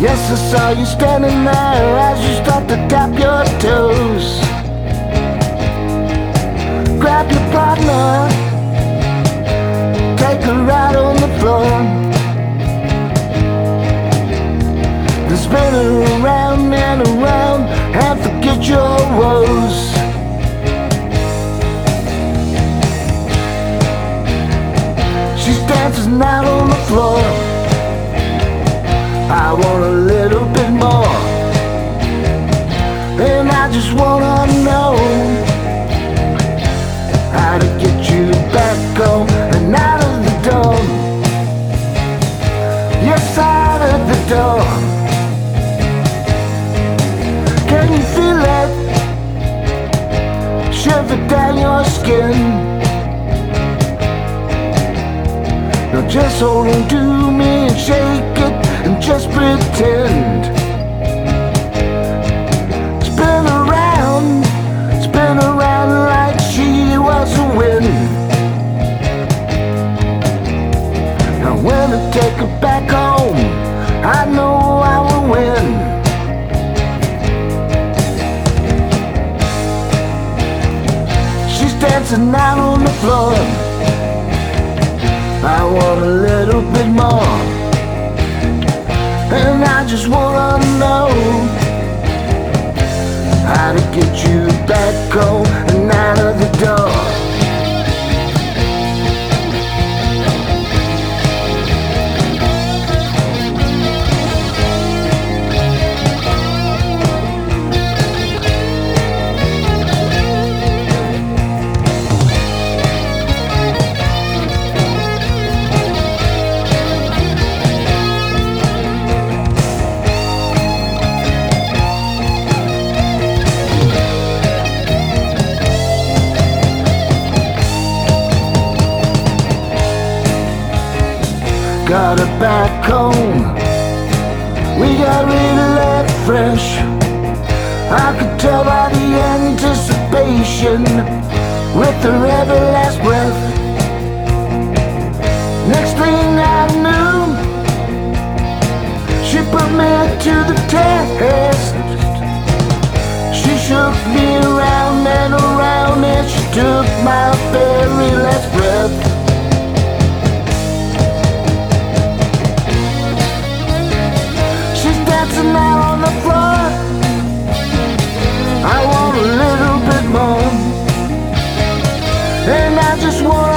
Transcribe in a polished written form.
Yes, I saw you standing there as you start to tap your toes. Grab your partner, take her out on the floor, then spin her around and around and forget your woes. She's dancing out on the floor. I want a little bit more, and I just wanna know how to get you back home and out of the door. Yes, out of the door. Can you feel it shiver down your skin? Now just hold on to me and shake it and just pretend. Spin around like she was a wind. Now when I take her back home, I know I will win. She's dancing out on the floor. I want a little bit more, and I just wanna know how to get you back home and out of the door. Got her back home, we got rid of that fresh. I could tell by the anticipation with her every last breath. Next thing I knew, she put me to the test. She shook me around and around, and she took my very last breath. Dancing out on the floor, I want a little bit more, and I just want